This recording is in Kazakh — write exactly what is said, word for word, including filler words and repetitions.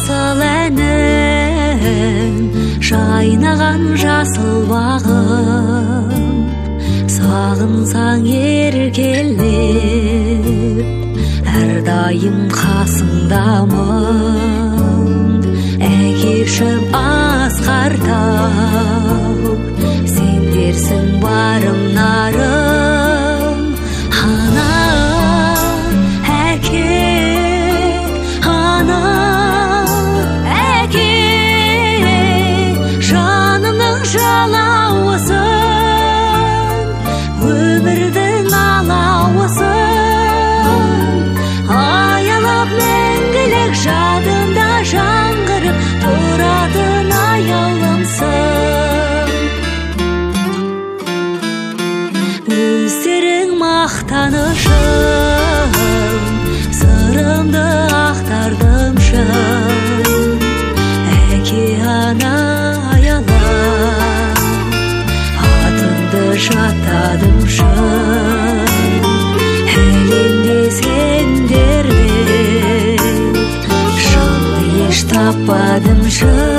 асыл әнім, жайнаған жасыл бағым, сағынсаң еркелеп, әрдайым қасыңдамын. Әкешім асқартау, сендерсің барым нарым. Ана, әке, ана, әке, жанымның жалауысың, өмірдің алауысың. Аялап мәңгілік жадымда жаңғырып тұратын аяулымсың. Өздерің мақтанышым, сырымды ақтардым шын. Әке, ана, аялап, атыңды жаттадым шын. Әлемде сендерден жанды еш таппадым шын.